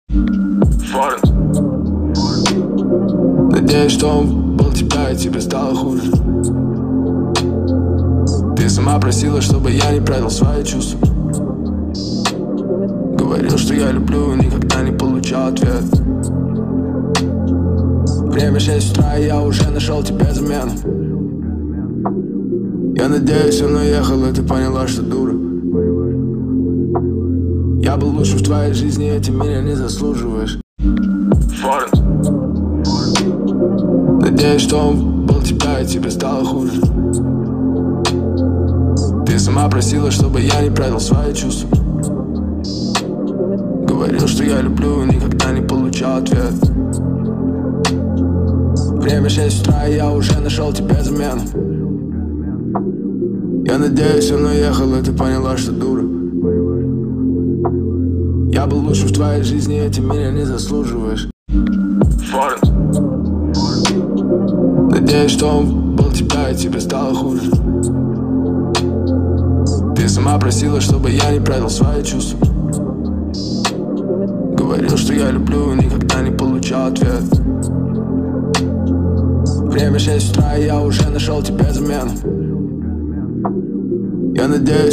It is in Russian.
Надеюсь, что он был тебя, и тебе стало хуже. Ты сама просила, чтобы я не прятал свои чувства. Говорил, что я люблю, никогда не получал ответ. Время 6 утра, и я уже нашел тебе замену. Я надеюсь, он уехал, и ты поняла, что дура. Я был лучшим в твоей жизни, и ты меня не заслуживаешь. Надеюсь, что он был тебя, и тебе стало хуже. Ты сама просила, чтобы я не прятал свои чувства. Говорил, что я люблю, никогда не получал ответ. Время 6 утра, и я уже нашел тебе замену. Я надеюсь, он уехал, и ты поняла, что дура. Я был лучшим в твоей жизни, и ты меня не заслуживаешь. Надеюсь, что он был тебя, и тебе стало хуже. Ты сама просила, чтобы я не прятал свои чувства. Говорил, что я люблю, никогда не получал ответ. Время 6 утра, и я уже нашел тебе замену. Я надеюсь.